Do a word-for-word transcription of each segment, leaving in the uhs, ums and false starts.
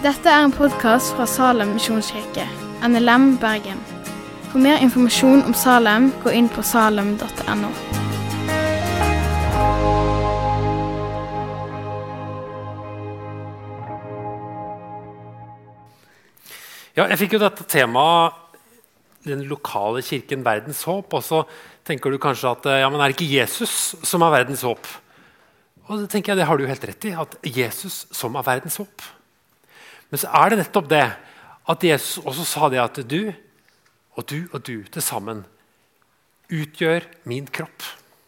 Dette er en podcast fra Salem Misjonskirke, N L M Bergen. For mer informasjon om Salem, gå inn på salem punktum no. Ja, jeg fikk jo dette temaet, den lokale kirken, verdens håp, og så tenker du kanskje at ja, men er det ikke Jesus som er verdens håp? Og det tenker jeg, det har du jo helt rett i, at Jesus som er verdens håp. Men så er det nettopp det, at Jesus også sa det at du, og du og du til sammen, utgjør min kropp.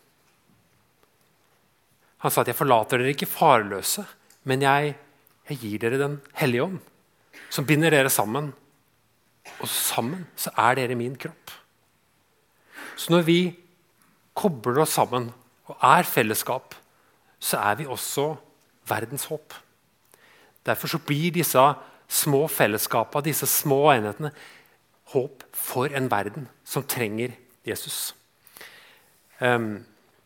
Han sa at jeg forlater dere ikke farløse, men jeg, jeg gir dere den hellige ånd, som binder dere sammen. Og sammen så er dere min kropp. Så når vi kobler oss sammen og er fellesskap, så er vi også verdens håp. Derfor så blir disse små fellesskapene, disse små enhetene, håp for en verden som trenger Jesus. Um,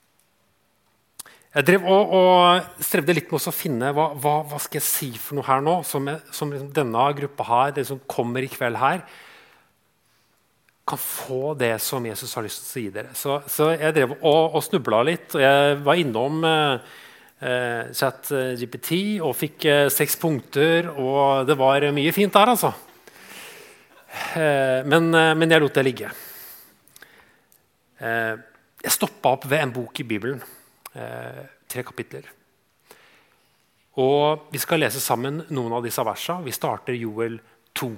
jeg drev og, og strevde litt med å finne hva, hva, hva skal jeg si for noe her nå, som, jeg, som liksom denne gruppa her, det som kommer i kveld her, kan få det som Jesus har lyst til å si dere. Så, så jeg drev og, og snubla litt, og jeg var innom eh, eh, Chat G P T og fikk eh, seks punkter, og det var mye fint der, altså. Eh, men, eh, men jeg lot det ligge. Eh, jeg stoppet opp ved en bok i Bibelen, eh, tre kapitler. Og vi skal lese sammen noen av disse versene. Vi starter Joel to.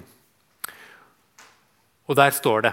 Og der står det: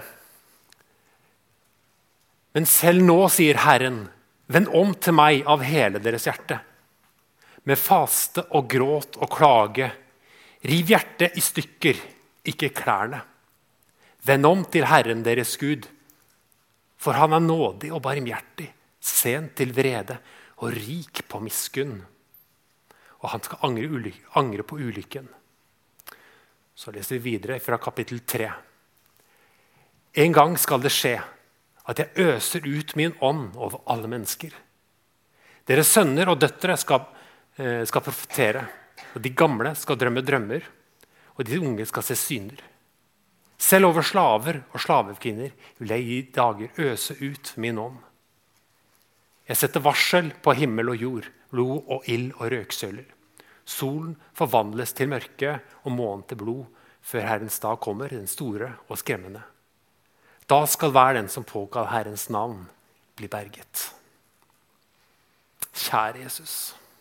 Men selv nå, sier Herren, vend om til meg av hele deres hjerte. Med faste og gråt og klage. Riv hjertet i stykker, ikke klærne. Vend om til Herren deres Gud. For han er nådig og barmhjertig, sent til vrede og rik på miskunn. Og han skal angre, ulyk- angre på ulykken. Så leser vi videre fra kapittel tre. En gang skal det skje at jeg øser ut min ånd over alle mennesker. Deres sønner og døtre skal, eh, skal profetere, og de gamle skal drømme drømmer, og de unge skal se syner. Selv over slaver og slavekvinner vil jeg i dager øse ut min ånd. Jeg setter varsel på himmel og jord, blod og ild og røksøler. Solen forvandles til mørke og månen til blod, før Herrens dag kommer, den store og skremmende. Da skal hver den som påkaller Herrens navn bli berget. Kjære Jesus.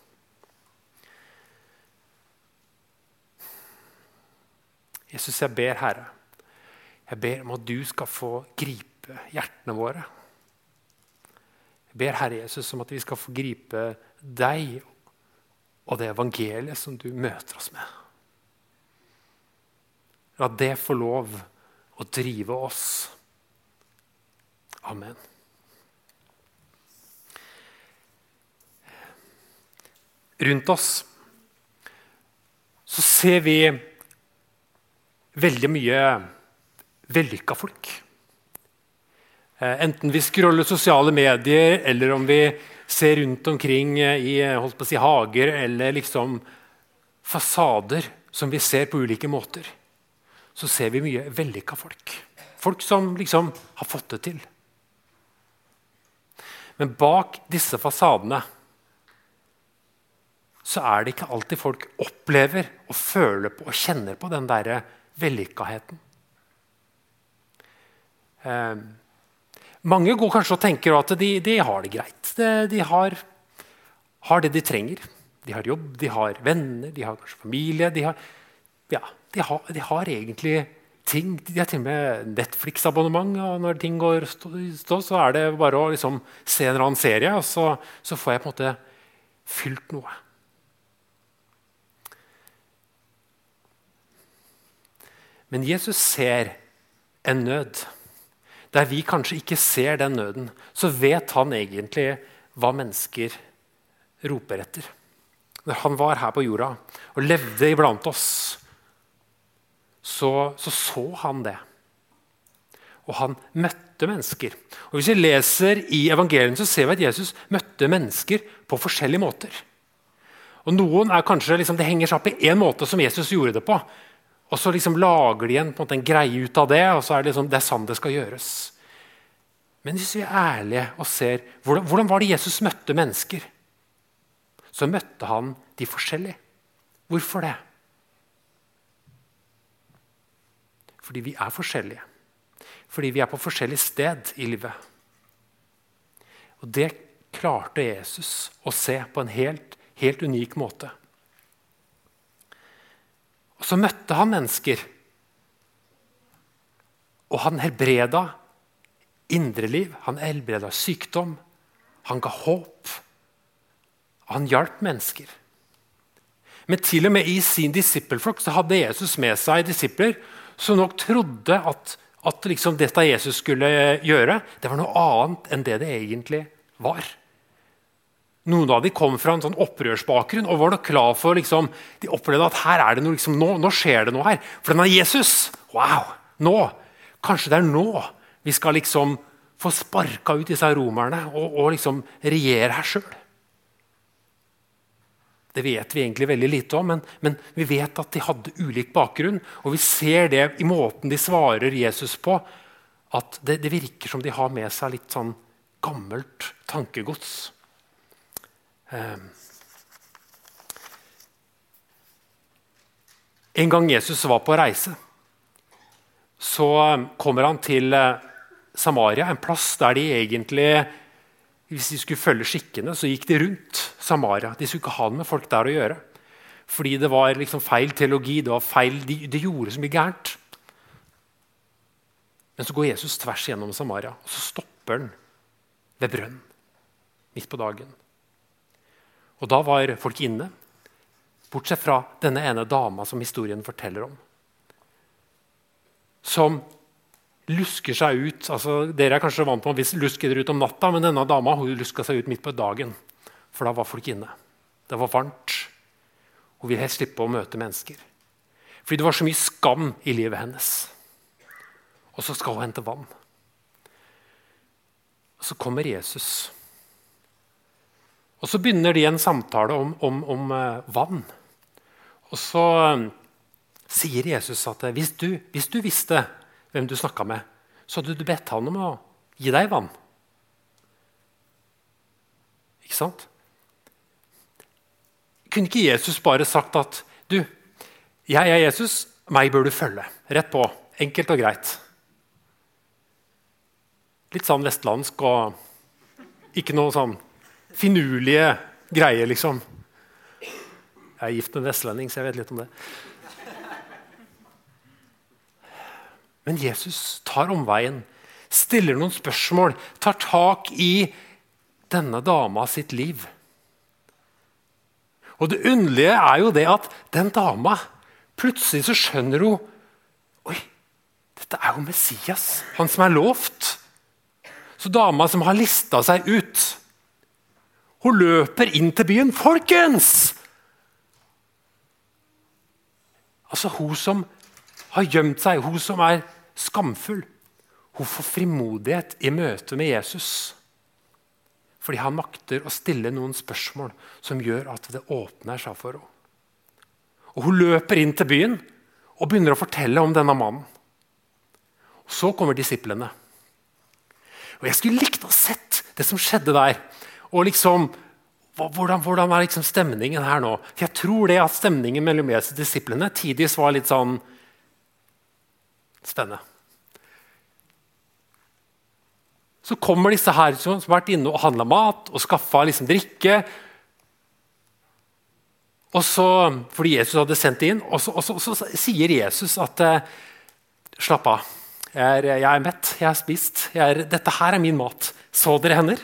Jesus, jeg ber, Herre. Jeg ber om at du skal få gripe hjertene våre. Jeg ber, Herre Jesus, om at vi skal få gripe deg og det evangeliet som du møter oss med. La det få lov å drive oss. Amen. Rundt oss så ser vi veldig mye vellykka folk. Enten vi scroller sosiale medier, eller om vi ser rundt omkring i holdt på å si, hager, eller liksom fasader som vi ser på ulike måter, så ser vi mye vellykka folk. Folk som liksom har fått det til. Men bak disse fasadene så er det ikke alltid folk opplever og føler på og kjenner på den der vellykkaheten. Eh, mange går kanskje og tenker at de, de har det greit. De, de har, har det de trenger. De har jobb, de har venner, de har kanskje familie. De har, ja, de har, de har egentlig ting. De har til og med Netflix-abonnement, og når ting går stå, så er det bare å liksom se en eller annen serie, og så, så får jeg på en måte fylt noe. Men Jesus ser en nød. Der vi kanskje ikke ser den nøden, så vet han egentlig hva mennesker roper etter. Når han var her på jorda og levde iblant oss, så så, så han det. Og han møtte mennesker. Og hvis vi leser i evangeliet, så ser vi at Jesus møtte mennesker på forskjellige måter. Og noen er kanskje, liksom, det henger seg opp i en måte som Jesus gjorde det på. Og så liksom lager de en, på en, måte, en greie ut av det, og så er det, liksom, det er sånn det skal gjøres. Men hvis vi er ærlige og ser, hvordan, hvordan var det Jesus møtte mennesker? Så møtte han de forskjellige. Hvorfor det? Fordi vi er forskjellige. Fordi vi er på forskjellig sted i livet. Og det klarte Jesus å se på en helt, helt unik måte. Og så møtte han mennesker. Og han helbreda indre liv. Han helbreda sykdom. Han ga håp. Han hjalp mennesker. Men til og med i sin disippelflokk så hadde Jesus med seg disipler som nok trodde at, at liksom dette Jesus skulle gjøre, det var noe annet enn det det egentlig var. Noen av de kom fra en sånn opprørsbakgrunn og var nok klar for liksom, de opplevde at her er det noe, liksom, nå, nå skjer det noe her. For den er Jesus. Wow, nå. Kanskje det er nå vi skal liksom få sparka ut disse romerne og, og liksom regjere her selv. Det vet vi egentlig veldig lite om, men, men vi vet at de hadde ulik bakgrunn, og vi ser det i måten de svarer Jesus på, at det, det virker som de har med seg litt sånn gammelt tankegods. Um. En gang Jesus var på reise, så kommer han til Samaria, en plass der de egentlig, hvis de skulle følge skikkene, så gikk de rundt Samaria. De skulle ikke ha det med folk der å gjøre. Fordi det var liksom feil teologi, det var feil, de, de gjorde så mye gærent. Men så går Jesus tvers gjennom Samaria, og så stopper han ved brønn, midt på dagen. Og da var folk inne, bortsett fra denne ene dama som historien forteller om. Som lusker seg ut, altså dere er kanskje vant på hvis lusker dere ut om natta, men denne dama hun luska seg ut midt på dagen, for da var folk inne. Det var varmt. Hun ville helst slippe å møte mennesker. Fordi det var så mye skam i livet hennes. Og så skal hun hente vann. Og så kommer Jesus. Og så begynner de en samtale om, om, om uh, vann. Og så um, sier Jesus at uh, hvis, du, hvis du visste hvem du snakket med, så hadde du bedt han om å gi deg vann. Ikke sant? Kunne ikke Jesus bare sagt at du, jeg er Jesus, meg bør du følge. Rett på, enkelt og greit. Litt sånn vestlandsk og ikke noe sånn finurlige greier, liksom. Jeg er gift med en vestlending, så jeg vet litt om det. Men Jesus tar omveien, stiller noen spørsmål, tar tak i denne dama sitt liv. Og det underlige er jo det at den dama, plutselig så skjønner hun, oi, dette er jo Messias, han som er lovt. Så dama som har listet seg ut, hun løper inn til byen. Folkens! Altså hun som har gjemt seg, hun som er skamfull, hun får frimodighet i møte med Jesus. Fordi han makter å stille noen spørsmål som gjør at det åpner seg for henne. Og hun løper inn til byen og begynner å fortelle om denne mannen. Og så kommer disiplene. Og jeg skulle likt å sett det som skjedde der. Og liksom, hvordan, hvordan er liksom stemningen her nå? For jeg tror det at stemningen mellom Jesus og disiplene tidvis var litt sånn spennende. Så kommer disse her som har vært inne og handlet mat og skaffet liksom drikke. Og så, fordi Jesus hadde sendt inn, og så, og så, og så sier Jesus at slapp av, jeg er, jeg er mett, jeg er spist, jeg er, dette her er min mat. Så dere hender?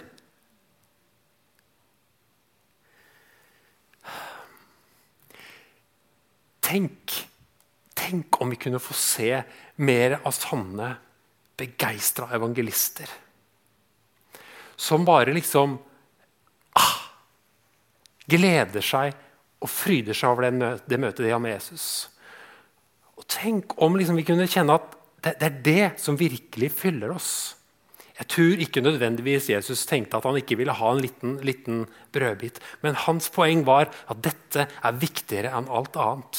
Tenk, tenk om vi kunne få se mer av sånne begeistret evangelister. Som bare liksom ah, gleder seg og fryder seg over det, det møtet de har med Jesus. Og tenk om liksom vi kunne kjenne at det, det er det som virkelig fyller oss. Jeg tror ikke nødvendigvis Jesus tenkte at han ikke ville ha en liten, liten brødbit. Men hans poeng var at dette er viktigere enn alt annet.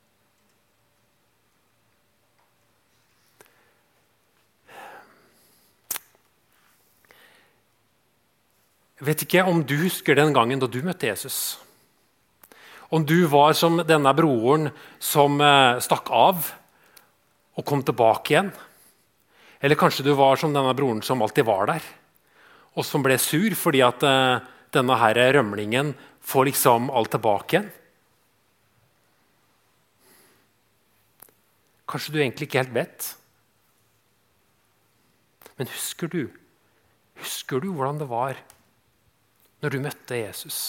Jeg vet ikke om du husker den gangen da du møtte Jesus. Om du var som denne broren som stakk av og kom tilbake igjen. Eller kanskje du var som denne broren som alltid var der, og som ble sur fordi at uh, denne her rømlingen får liksom alt tilbake igjen. Kanskje du egentlig ikke helt vet. Men husker du, husker du hvordan det var når du møtte Jesus?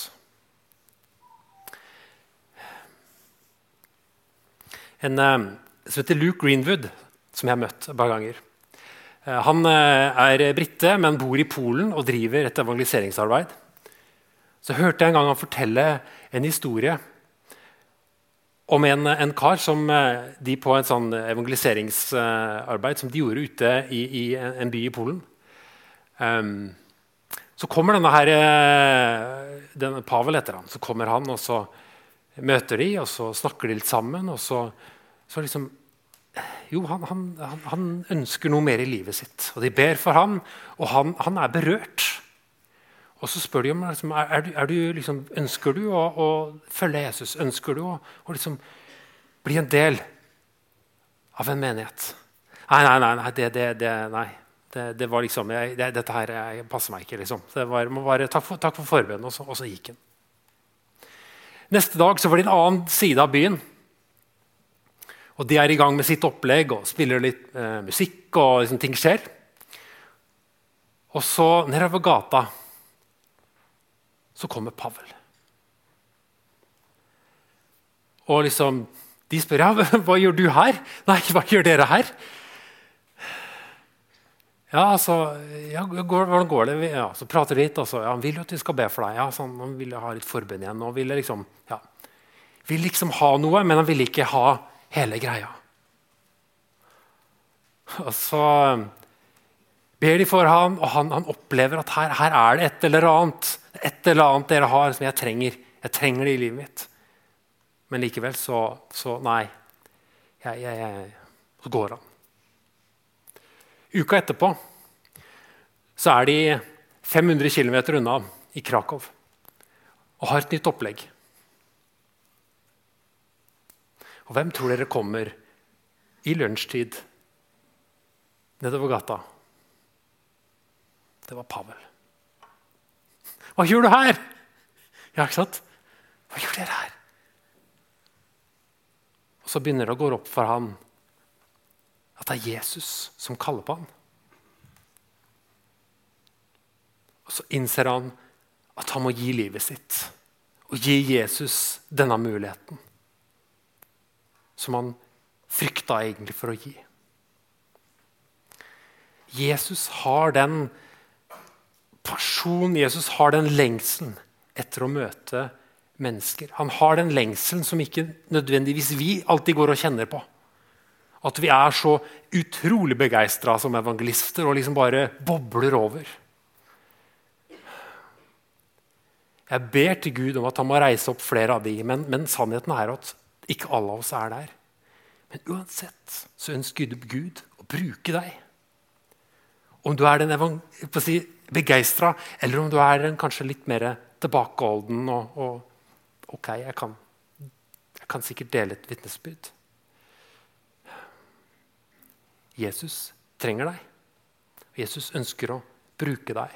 En uh, som heter Luke Greenwood, som jeg har møtt et par ganger. Han er britte, men bor i Polen og driver et evangeliseringsarbeid. Så hørte jeg en gang han fortelle en historie om en, en kar som de på en sånn evangeliseringsarbeid som de gjorde ute i, i en by i Polen. Um, så kommer denne her, denne Pavel etter han, så kommer han, og så møter de, og så snakker de litt sammen, og så, så liksom Jo, han, han, han ønsker noe mer i livet sitt. Og de ber for ham, og han, han er berørt. Og så spør de om liksom, er, er du, er du, liksom, ønsker du å, å følge Jesus? Ønsker du å, å liksom, bli en del av en menighet? Nei, nei, nei, nei, det, det, det, nei. Det, det var liksom, jeg, det, dette her jeg passer meg ikke. Liksom. Det var, bare, takk for, takk for forbønnen, og så, og så gikk han. Neste dag så var det en annen side av byen. Og de er i gang med sitt opplegg og spiller litt eh, musikk, og liksom, ting skjer. Og så nedover gata så kommer Pavel. Og liksom, de spør, ja, hva gjør du her? Nei, hva gjør dere her? Ja, altså, ja, hvordan går det? Ja, så prater de litt, og så, ja, han vil jo at vi skal be for deg. Ja, sånn, han ville ha litt forbønn igjen, og ville liksom, ja, vil liksom ha noe, men han ville ikke ha hele greia. Og så ber de for ham, og han, han opplever at her, her er det et eller annet. Et eller annet dere har som jeg trenger. Jeg trenger det i livet mitt. Men likevel så, så nei. Jeg, jeg, jeg, så går han. Uka etterpå så er de fem hundre kilometer unna i Krakow og har et nytt opplegg. Og hvem tror dere kommer i lunsjtid nedover gata? Det var Pavel. Hva gjør du her? Ja, ikke sant? Hva gjør dere her? Og så begynner det å gå opp for han at det er Jesus som kaller på han. Og så innser han at han må gi livet sitt og gi Jesus denne muligheten som han frykta egentlig for å gi. Jesus har den pasjonen, Jesus har den lengselen etter å møte mennesker. Han har den lengselen som ikke nødvendigvis vi alltid går og kjenner på. At vi er så utrolig begeistret som evangelister og liksom bare bobler over. Jeg ber til Gud om at han må reise opp flere av de, men, men sannheten er at ikke alle av oss er der. Men uansett så ønsker Gud å bruke deg. Om du er den si, begeistret, eller om du er den kanskje litt mer tilbakeholden og, og ok, jeg kan, jeg kan sikkert dele et vitnesbyrd. Jesus trenger deg. Jesus ønsker å bruke deg.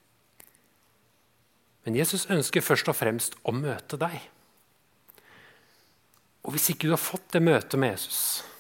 Men Jesus ønsker først og fremst å møte deg. Og hvis ikke du har fått det møtet med Jesus,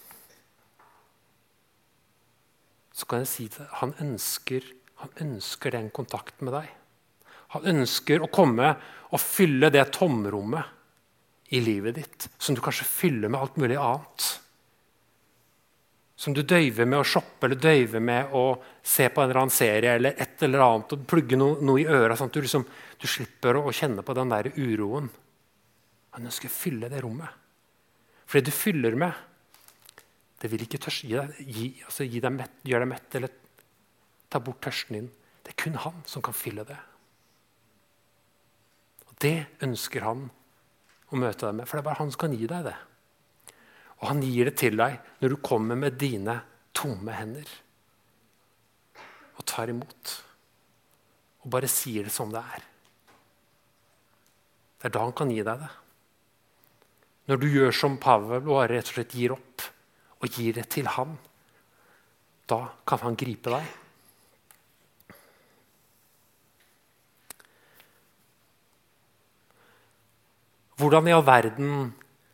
så kan jeg si det, han ønsker, han ønsker den kontakten med deg. Han ønsker å komme og fylle det tomrommet i livet ditt, som du kanskje fyller med alt mulig annet. Som du døyver med å shoppe, eller døyver med å se på en eller annen serie, eller et eller annet, og plugge noe, noe i øret, sånn at du, liksom, du slipper å, å kjenne på den der uroen. Han ønsker å fylle det rommet. For det du fyller med, det vil ikke tørs gi deg, gi, altså gi deg mett, gjøre deg mett, eller ta bort tørsten din. Det er kun han som kan fylle det. Og det ønsker han å møte deg med, for det er bare han som kan gi deg det. Og han gir det til deg når du kommer med dine tomme hender og tar imot og bare sier det som det er. Det er da han kan gi deg det. Når du gjør som Pavel og bare rett og slett gir opp og gir det til han, da kan han gripe deg. Hvordan i all verden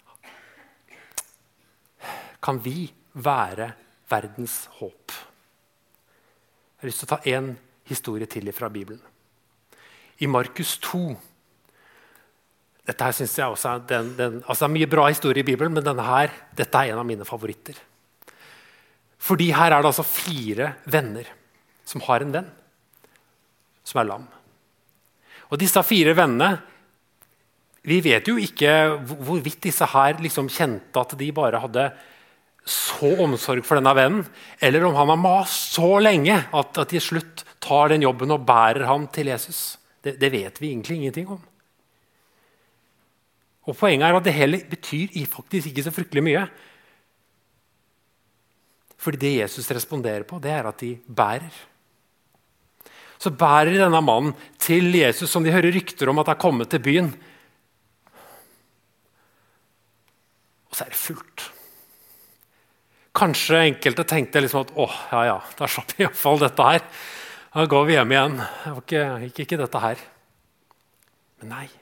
kan vi være verdens håp? Jeg har lyst til å ta en historie til fra Bibelen. I Markus to, dette her synes jeg også er, den, den, altså det er mye bra historie i Bibelen, men denne her, dette er en av mine favoritter. Fordi her er det altså fire venner som har en venn som er lam. Og disse fire vennene, vi vet jo ikke hvorvidt disse her liksom kjente at de bare hadde så omsorg for denne vennen, eller om han har mast så lenge at, at de til slutt tar den jobben og bærer ham til Jesus. Det, det vet vi egentlig ingenting om. Og poenget er at det hele betyr faktisk ikke så fryktelig mye. Fordi det Jesus responderer på, det er at de bærer. Så bærer de denne mannen til Jesus, som de hører rykter om at er kommet til byen. Og så er det fullt. Kanskje enkelte tenkte liksom at åh, ja, ja, da slapp vi i hvert fall dette her. Da går vi hjem igjen. Det var ikke, ikke, ikke dette her. Men nei.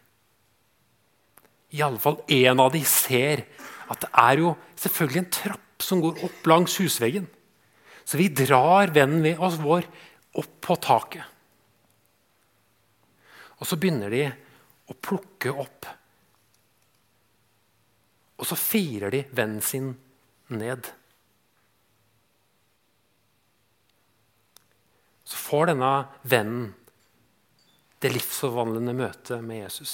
I alle fall en av de ser at det er jo selvfølgelig en trapp som går opp langs husveggen. Så vi drar vennen med oss vår opp på taket. Og så begynner de å plukke opp. Og så firer de vennen sin ned. Så får denne vennen det livsforvandlende møtet med Jesus.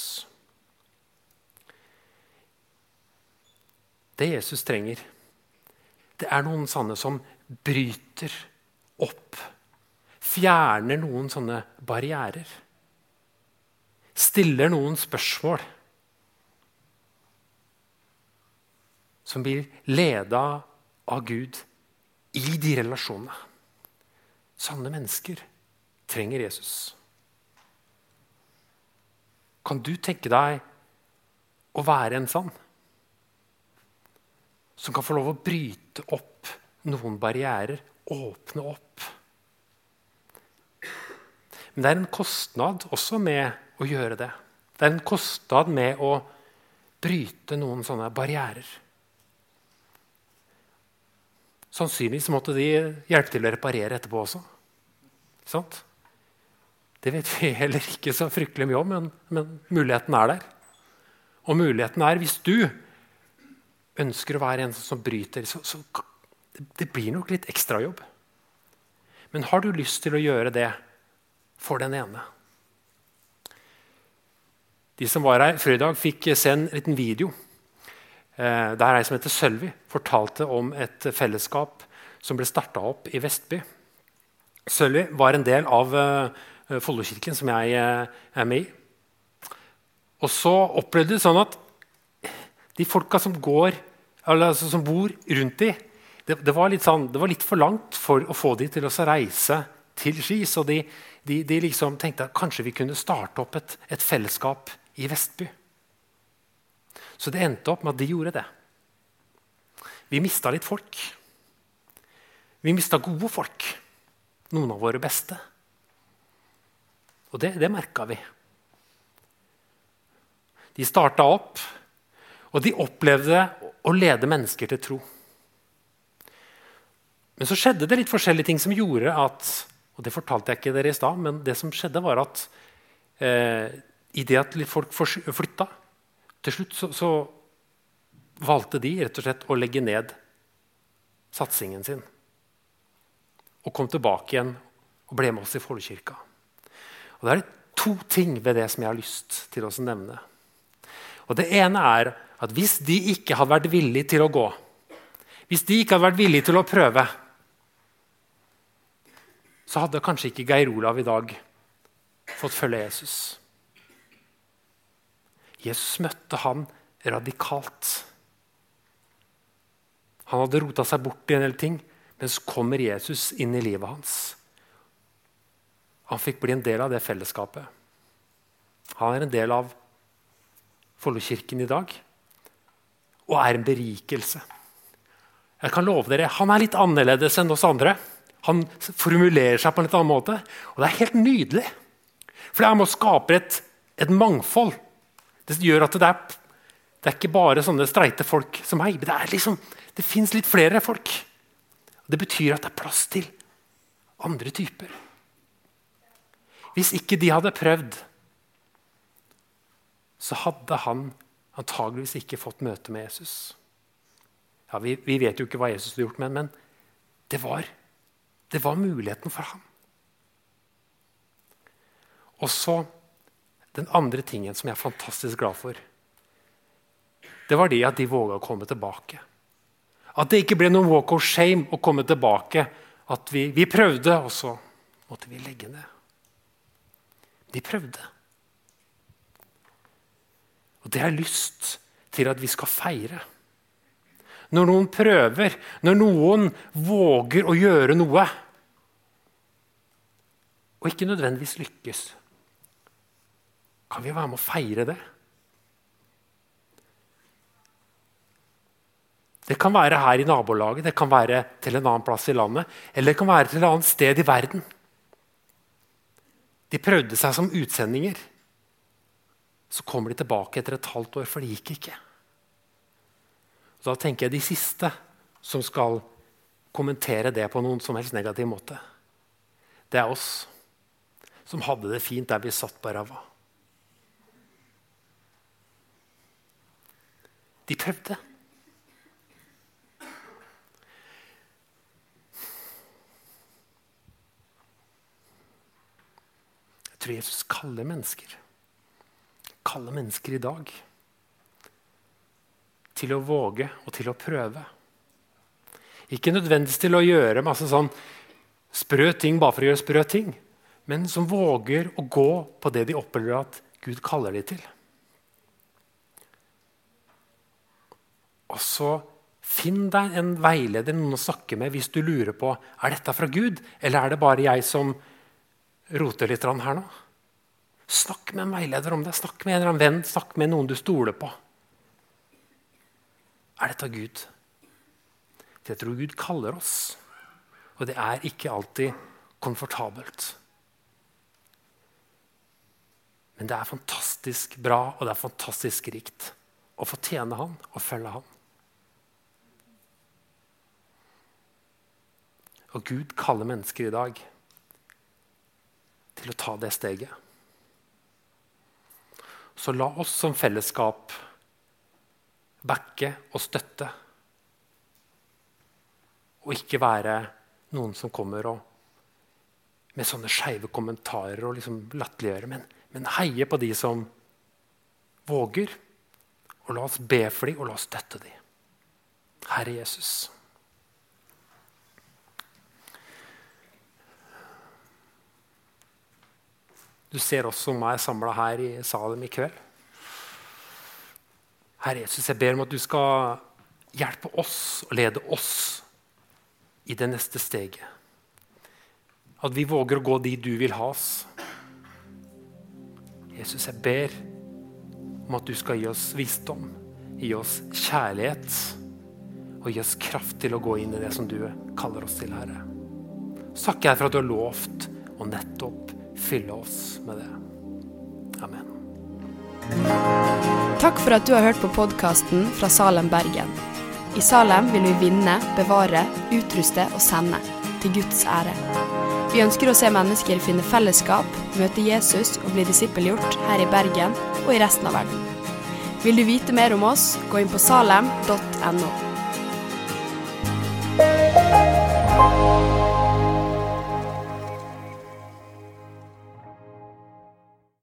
Det Jesus trenger, det er noen sånne som bryter opp, fjerner noen sånne barrierer, stiller noen spørsmål, som blir ledet av Gud i de relasjonene. Sanne mennesker trenger Jesus. Kan du tenke deg å være en sann? Som kan få lov å bryte opp noen barrierer, åpne opp. Men det er en kostnad også med å gjøre det. Det er en kostnad med å bryte noen sånne barrierer. Sannsynligvis måtte de hjelpe til å reparere etterpå også. Sant? Det vet vi heller ikke så fryktelig mye om, men, men muligheten er der. Og muligheten er, hvis du ønsker å være en som bryter, så, så det blir nok litt ekstra jobb. Men har du lyst til å gjøre det for den ene? De som var her før i dag fikk se en liten video. Der er ei som heter Sølvi, fortalte om et fellesskap som ble startet opp i Vestby. Sølvi var en del av uh, Follokirken som jeg uh, er med i. Og så opplevde det sånn at de folka som går, eller altså, som bor rundt de, det, det, var litt sånn, det var litt for langt for å få de til å reise til Ski. Så de, de, de liksom tenkte at kanskje vi kunne starte opp et, et fellesskap i Vestby. Så det endte opp med at de gjorde det. Vi mistet litt folk. Vi mistet gode folk. Noen av våre beste. Og det, det merket vi. De startet opp, og de opplevde å lede mennesker til tro. Men så skjedde det litt forskjellige ting som gjorde at, og det fortalte jeg ikke dere i sted, men det som skjedde var at eh, i det at litt folk flyttet, til slutt så, så valgte de rett og slett å legge ned satsingen sin. Og kom tilbake igjen og ble med oss i Follokirka. Og det er to ting ved det som jeg har lyst til å nevne. Og det ene er at hvis de ikke hadde vært villige til å gå, hvis de ikke hadde vært villige til å prøve, så hadde kanskje ikke Geir Olav i dag fått følge Jesus. Jesus møtte han radikalt. Han hadde rotet seg bort i en del ting, men så kommer Jesus inn i livet hans. Han fikk bli en del av det fellesskapet. Han er en del av Follokirken i dag, og er en berikelse. Jeg kan love dere, han er litt annerledes enn oss andre. Han formulerer seg på en litt annen måte, og det er helt nydelig. For det er med å skape et, et mangfold. Det gjør at det er, det er ikke bare sånne streite folk som meg, men det, er liksom, det finnes litt flere folk. Det betyr at det er plass til andre typer. Hvis ikke de hadde prøvd, så hadde han antageligvis ikke fått møte med Jesus. Ja, vi, vi vet jo ikke hva Jesus hadde gjort med, men det var, det var muligheten for ham. Og så den andre tingen som jeg er fantastisk glad for, det var det at de våget å komme tilbake. At det ikke ble noen walk of shame å komme tilbake. At vi, vi prøvde, og så måtte vi legge ned. De prøvde. Og det har jeg lyst til at vi skal feire. Når noen prøver, når noen våger å gjøre noe, og ikke nødvendigvis lykkes, kan vi være med å feire det? Det kan være her i nabolaget, det kan være til en annen plass i landet, eller det kan være til et annet sted i verden. De prøvde seg som utsendinger. Så kommer de tilbake etter et halvt år, for det gikk ikke. Da tenker jeg de siste som skal kommentere det på noen som helst negativ måte. Det er oss som hadde det fint der vi satt på ræva. De prøvde. Jeg tror Jesus kaller mennesker. Kaller mennesker i dag til å våge og til å prøve. Ikke nødvendigvis til å gjøre masse sånn sprø ting bare for å gjøre sprø ting, men som våger å gå på det de opplever at Gud kaller de til. Og så finn deg en veileder, noen å snakke med hvis du lurer på, er dette fra Gud, eller er det bare jeg som roter litt her nå? Snakk med en veileder om det, snakk med en eller annen venn, snakk med noen du stoler på. Er dette Gud? Jeg tror Gud kaller oss, og det er ikke alltid komfortabelt. Men det er fantastisk bra, og det er fantastisk rikt å få tjene han og følge han. Og Gud kaller mennesker i dag til å ta det steget. Så la oss som fellesskap backe og støtte. Og ikke være noen som kommer og, med sånne skeive kommentarer og liksom latterliggjøre, men, men heie på de som våger. Og la oss be for dem, og la oss støtte dem. Herre Jesus. Du ser oss som er samlet her i Salem i kveld. Herre Jesus, jeg ber om at du skal hjelpe oss og lede oss i det neste steget. At vi våger å gå dit du vil ha oss. Jesus, jeg ber om at du skal gi oss visdom, gi oss kjærlighet og gi oss kraft til å gå inn i det som du kaller oss til, Herre. Så takker jeg for at du har lovt å nettopp fylle oss med det. Amen. Takk for at du har hørt på podcasten fra Salem, Bergen. I Salem vil vi vinne, bevare, utruste og sende til Guds ære. Vi ønsker å se mennesker finne fellesskap, møte Jesus og bli disippelgjort her i Bergen og i resten av verden. Vil du vite mer om oss, gå inn på salem punktum no.